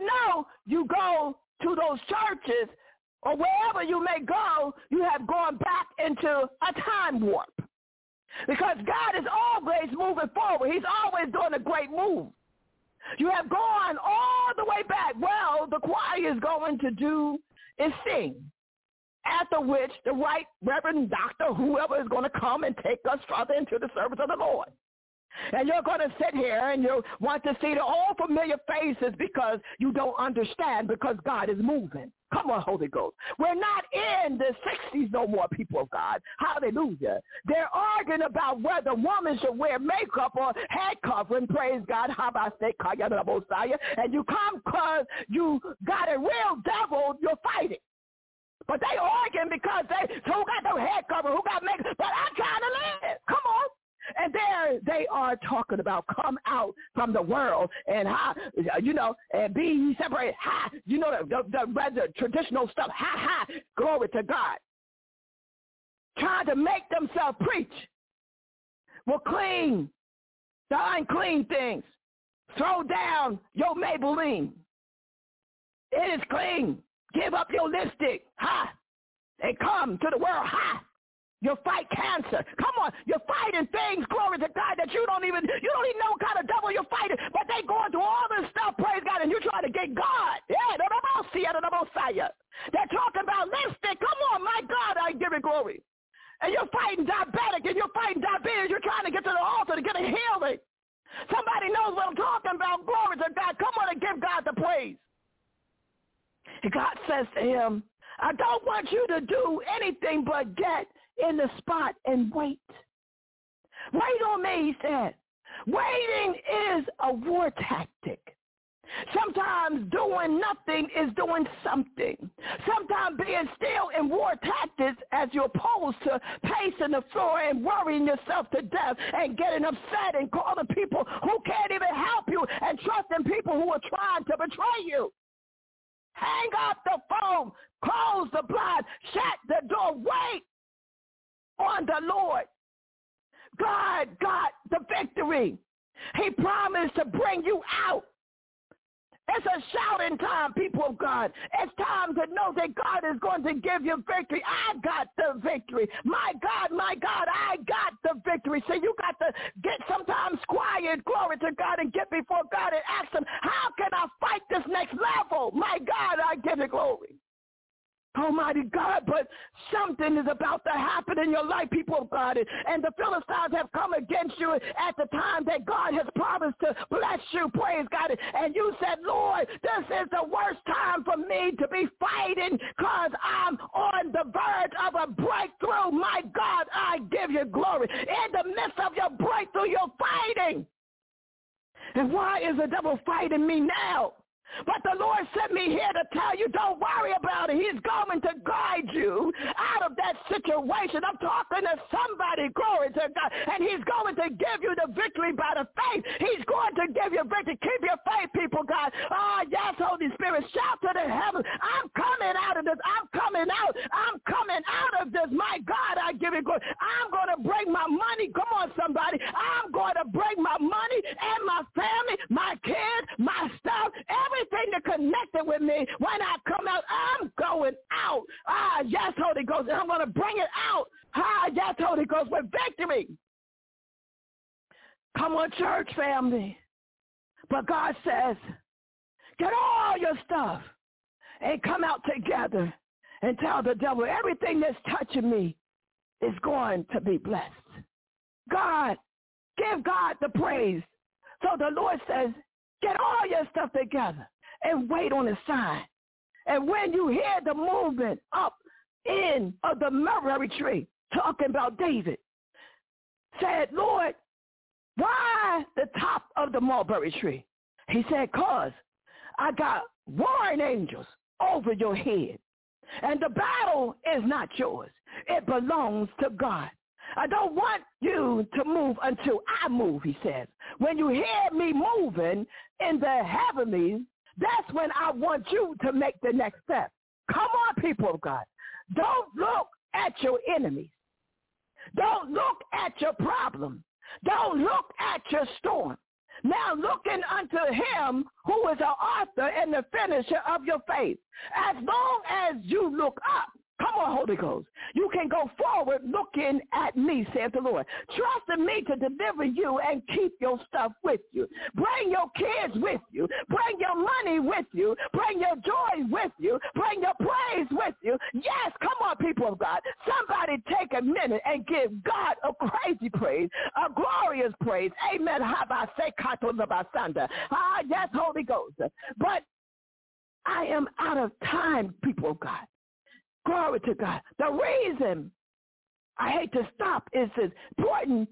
go to those churches or wherever you may go, you have gone back into a time warp. Because God is always moving forward. He's always doing a great move. You have gone all the way back. Well, the choir is going to do is sing. After which the right reverend doctor, whoever is going to come and take us further into the service of the Lord. And you're going to sit here and you want to see the old familiar faces because you don't understand, because God is moving. Come on, Holy Ghost. We're not in the 60s no more, people of God. Hallelujah. They're arguing about whether women should wear makeup or head covering. Praise God. And you come because you got a real devil you're fighting. But they arguing because who got the head cover, who got makeup? But I'm trying to live. Come on. And there they are talking about come out from the world and and be separated. The traditional stuff. Glory to God. Trying to make themselves preach. Well, clean the unclean things. Throw down your Maybelline. It is clean. Give up your lipstick. And come to the world. You fight cancer. Come on, you're fighting things, glory to God, that you don't even know what kind of devil you're fighting, but they going through all this stuff, praise God, and you trying to get God. Yeah, they're talking about lipstick. Come on, my God, I give it glory. And you're fighting diabetic, and you're fighting diabetes. You're trying to get to the altar to get a healing. Somebody knows what I'm talking about. Glory to God. Come on and give God the praise. And God says to him, I don't want you to do anything but get in the spot and wait. Wait on me, he said. Waiting is a war tactic. Sometimes doing nothing is doing something. Sometimes being still in war tactics as you're opposed to pacing the floor and worrying yourself to death and getting upset and calling people who can't even help you and trusting people who are trying to betray you. Hang up the phone, close the blind, shut the door, wait on the Lord. God got the victory. He promised to bring you out. It's a shouting time, people of God. It's time to know that God is going to give you victory. I got the victory. My God, I got the victory. So you got to get sometimes quiet, glory to God, and get before God and ask him, how can I fight this next level? My God, I give you glory. Almighty God, but something is about to happen in your life, people of God, and the Philistines have come against you at the time that God has promised to bless you, praise God, and you said, Lord, this is the worst time for me to be fighting because I'm on the verge of a breakthrough. My God, I give you glory. In the midst of your breakthrough, you're fighting. And why is the devil fighting me now? But the Lord sent me here to tell you, don't worry about it. He's going to guide you out of that situation. I'm talking to somebody, glory to God, and he's going to give you the victory by the faith. He's going to give you victory. Keep your faith, people, God. Oh, yes, Holy Spirit, shout to the heavens. I'm coming out of this. I'm coming out. I'm coming out of this. My God, I give you glory. I'm going to bring my money. Come on, somebody. I'm going to bring my money and my family, my kids, my stuff, everything that connected with me. When I come out, I'm going out. Ah, yes, Holy Ghost. And I'm going to bring it out. Ah, yes, Holy Ghost, with victory. Come on, church family. But God says, get all your stuff and come out together and tell the devil everything that's touching me is going to be blessed. God, give God the praise. So the Lord says, get all your stuff together and wait on a sign. And when you hear the movement up in of the mulberry tree, talking about David, said, Lord, why the top of the mulberry tree? He said, cause I got warring angels over your head. And the battle is not yours. It belongs to God. I don't want you to move until I move, he says. When you hear me moving in the heavenlies, that's when I want you to make the next step. Come on, people of God. Don't look at your enemies. Don't look at your problem. Don't look at your storm. Now looking unto him who is the author and the finisher of your faith. As long as you look up, come on, Holy Ghost, you can go forward looking at me, saith the Lord. Trust in me to deliver you and keep your stuff with you. Bring your kids with you. Bring your money with you. Bring your joy with you. Bring your praise with you. Yes, come on, people of God. Somebody take a minute and give God a crazy praise, a glorious praise. Amen. Ah, yes, Holy Ghost. But I am out of time, people of God. Glory to God. The reason I hate to stop is it's important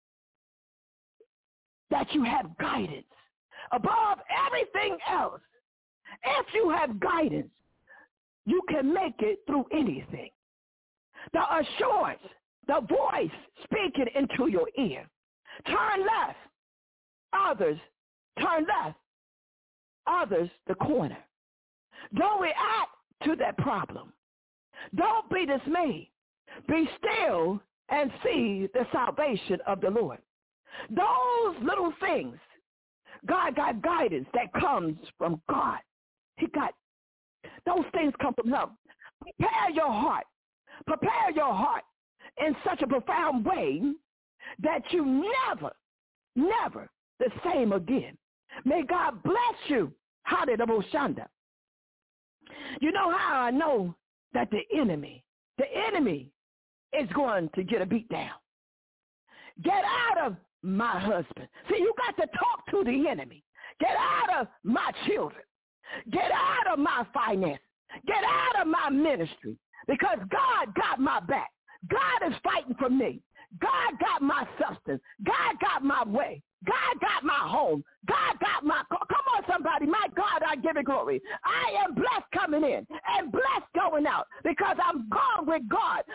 that you have guidance. Above everything else, if you have guidance, you can make it through anything. The assurance, the voice speaking into your ear. Turn left. Others, turn left. Others, the corner. Don't react to that problem. Don't be dismayed. Be still and see the salvation of the Lord. Those little things, God got guidance that comes from God. He got, those things come from him. Prepare your heart. Prepare your heart in such a profound way that you never the same again. May God bless you. Hallelujah. You know how I know that the enemy is going to get a beat down. Get out of my husband. See, you got to talk to the enemy. Get out of my children. Get out of my finance. Get out of my ministry, because God got my back. God is fighting for me. God got my substance. God got my way. God got my home. God got my, come on somebody, my God, I give it glory. I am blessed coming in and blessed going out because I'm gone with God.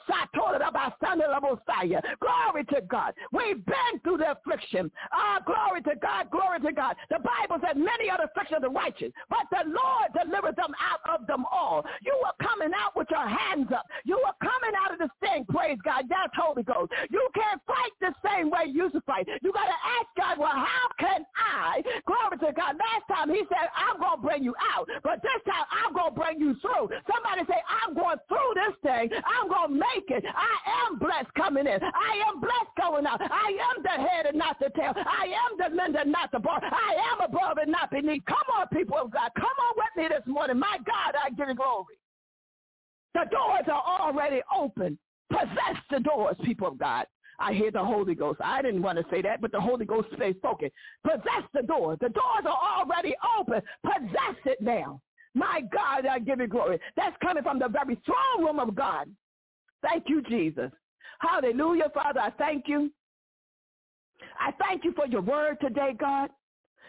Glory to God. We've been through the affliction. Glory to God, glory to God. The Bible says many are the afflictions of the righteous, but the Lord delivers them out of them all. You are coming out with your hands up. You are coming out of this thing, praise God. That's Holy Ghost. You can't fight the same way you used to fight. You got to ask God, well, how can I? Glory to God. Last time he said, I'm going to bring you out, but this time I'm going to bring you through. Somebody say, I'm going through this thing. I'm going to make it. I am blessed coming in. I am blessed going out. I am the head and not the tail. I am the lender, not the bar. I am above and not beneath. Come on, people of God. Come on with me this morning. My God, I give you glory. The doors are already open. Possess the doors, people of God. I hear the Holy Ghost. I didn't want to say that, but the Holy Ghost stays spoken. Possess the doors. The doors are already open. Possess it now. My God, I give you glory. That's coming from the very throne room of God. Thank you, Jesus. Hallelujah, Father, I thank you. I thank you for your word today, God.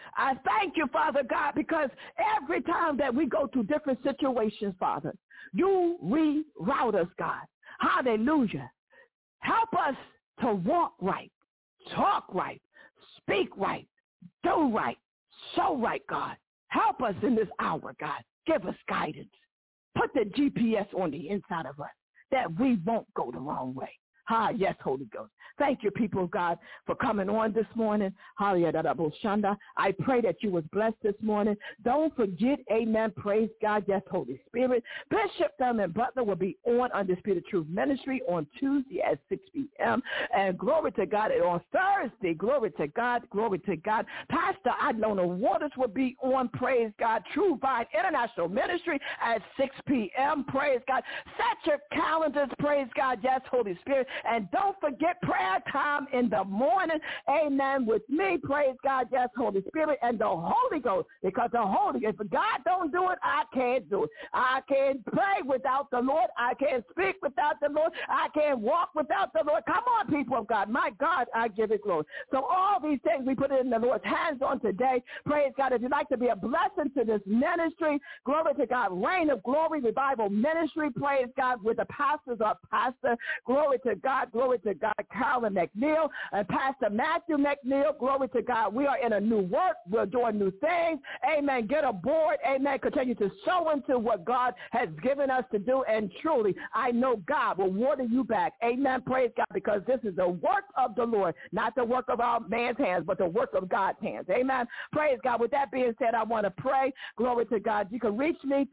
I thank you, Father God, because every time that we go through different situations, Father, you reroute us, God. Hallelujah. Help us to walk right, talk right, speak right, do right, show right, God. Help us in this hour, God. Give us guidance. Put the GPS on the inside of us that we won't go the wrong way. Yes, Holy Ghost. Thank you, people of God, for coming on this morning. I pray that you was blessed this morning. Don't forget, amen, praise God, yes, Holy Spirit. Bishop Thurman Butler will be on Undisputed Truth Ministry on Tuesday at 6 p.m. And glory to God, and on Thursday, glory to God, Pastor Adlona Waters will be on, praise God, True Vine International Ministry at 6 p.m., praise God. Set your calendars, praise God, yes, Holy Spirit. And don't forget prayer time in the morning, amen, with me, praise God, yes, Holy Spirit, and the Holy Ghost, because the Holy Ghost, if God don't do it, I can't do it. I can't pray without the Lord. I can't speak without the Lord. I can't walk without the Lord. Come on, people of God. My God, I give it glory. So all these things we put it in the Lord's hands on today. Praise God. If you'd like to be a blessing to this ministry, glory to God, Reign of Glory Revival Ministry, praise God, with the pastors or pastor, glory to God, Carolyn McNeil and Pastor Matthew McNeil, glory to God. We are in a new work. We're doing new things. Amen. Get aboard. Amen. Continue to sow into what God has given us to do. And truly, I know God will water you back. Amen. Praise God, because this is the work of the Lord, not the work of our man's hands, but the work of God's hands. Amen. Praise God. With that being said, I want to pray. Glory to God. You can reach me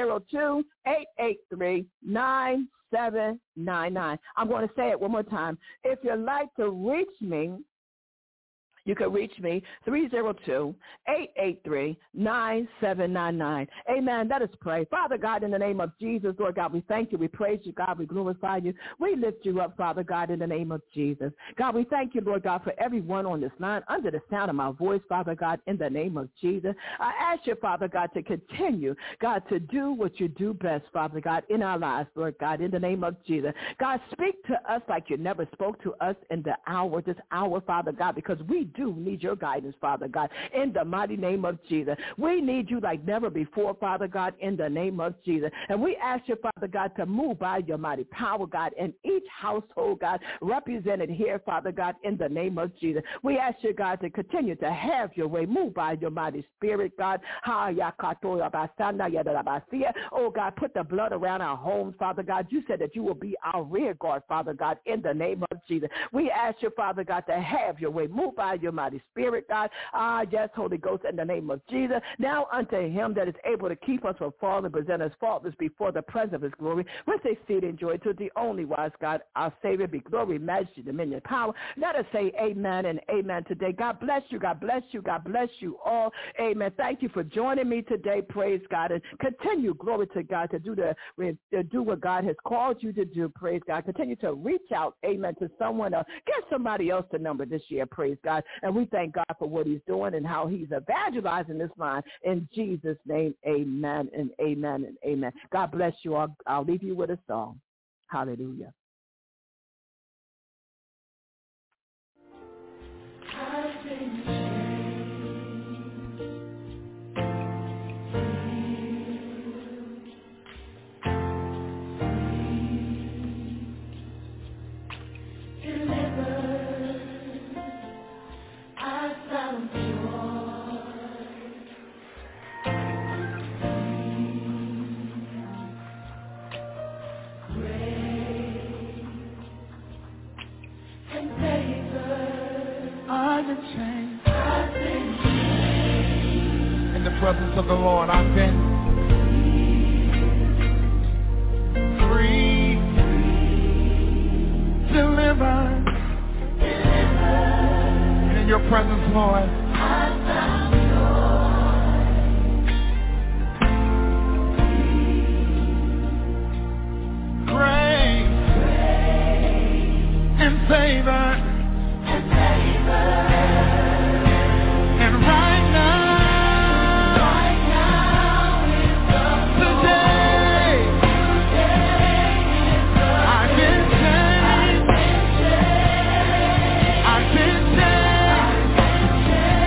302-883-9799. I'm going to say it one more time. If you'd like to reach me, you can reach me, 302-883-9799. Amen. Let us pray. Father God, in the name of Jesus, Lord God, we thank you. We praise you, God. We glorify you. We lift you up, Father God, in the name of Jesus. God, we thank you, Lord God, for everyone on this line under the sound of my voice, Father God, in the name of Jesus. I ask you, Father God, to continue, God, to do what you do best, Father God, in our lives, Lord God, in the name of Jesus. God, speak to us like you never spoke to us in this hour, Father God, because we do need your guidance, Father God, in the mighty name of Jesus. We need you like never before, Father God, in the name of Jesus. And we ask you, Father God, to move by your mighty power, God, in each household, God, represented here, Father God, in the name of Jesus. We ask you, God, to continue to have your way. Move by your mighty spirit, God. Oh, God, put the blood around our homes, Father God. You said that you will be our rear guard, Father God, in the name of Jesus. We ask you, Father God, to have your way. Move by your mighty Spirit, God. Yes, Holy Ghost, in the name of Jesus. Now unto him that is able to keep us from falling, present us faultless before the presence of his glory, with exceeding joy, to the only wise God, our Savior, be glory, majesty, dominion, power. Let us say amen and amen today. God bless you. God bless you. God bless you all. Amen. Thank you for joining me today. Praise God. And continue, glory to God, to do what God has called you to do. Praise God. Continue to reach out, amen, to someone else. Get somebody else the number this year. Praise God. And we thank God for what he's doing and how he's evangelizing this line. In Jesus' name, amen and amen and amen. God bless you all. I'll leave you with a song. Hallelujah. In the presence of the Lord, I've been free, delivered, and in your presence, Lord, grace and favor. And right now, today, I've been changed. I've been changed.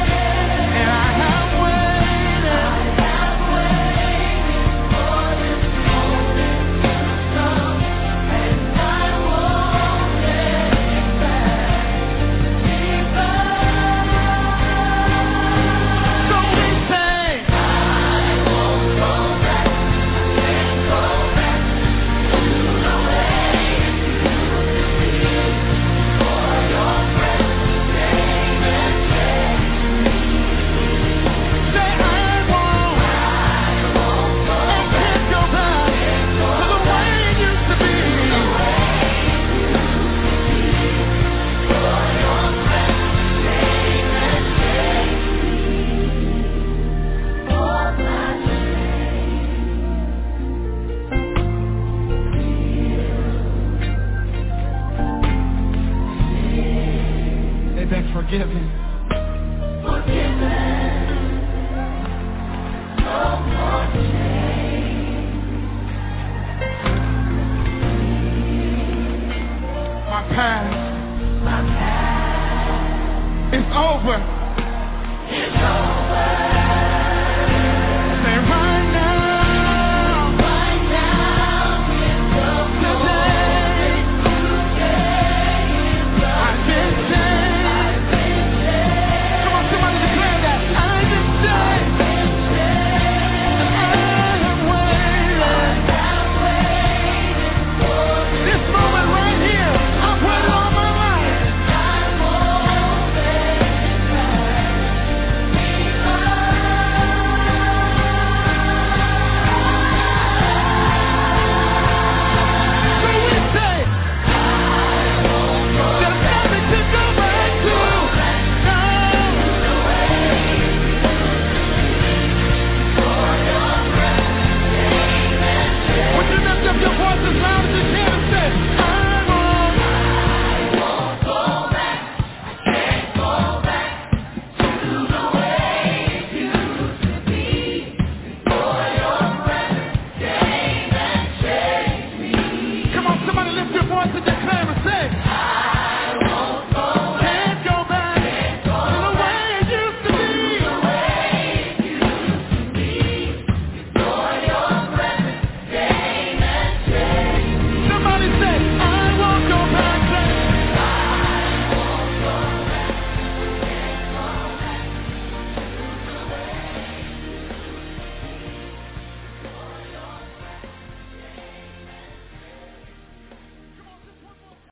over.